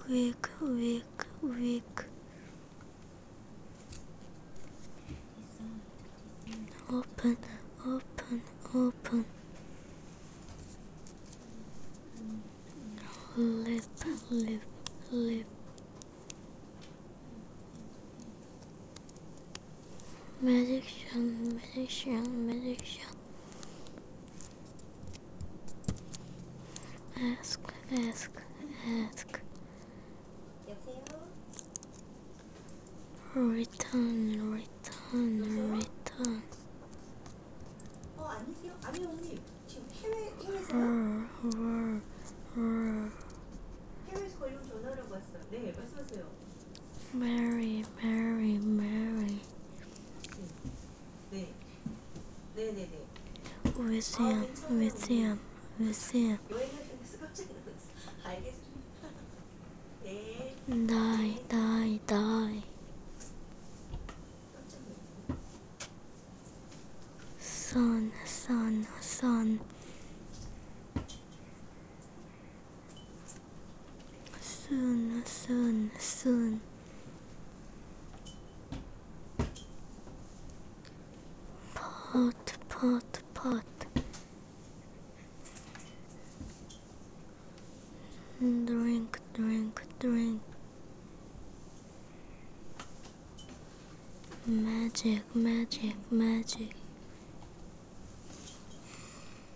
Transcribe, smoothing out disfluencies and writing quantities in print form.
weak, weak, weak. Open, open, open. Lip, lip, lip. Magician, magician, magician. Ask, ask, ask. 여보세요? Return, return, return. 아니세요? 아니요, 언니. 지금 해외에서요? 해외에서 걸리면 전화하라고 왔어요. 네, 말씀하세요. Mary, Mary, Mary. 네. 네네네. Museum, 괜찮아요, museum, museum. 여행하시면서 깜짝 놀랐어요. 알겠습니다. 네. Die, die, die. 깜짝 놀랐어요. Sun, sun, sun. Soon, soon, soon. Pot, pot, pot. Drink, drink, drink. Magic, magic, magic.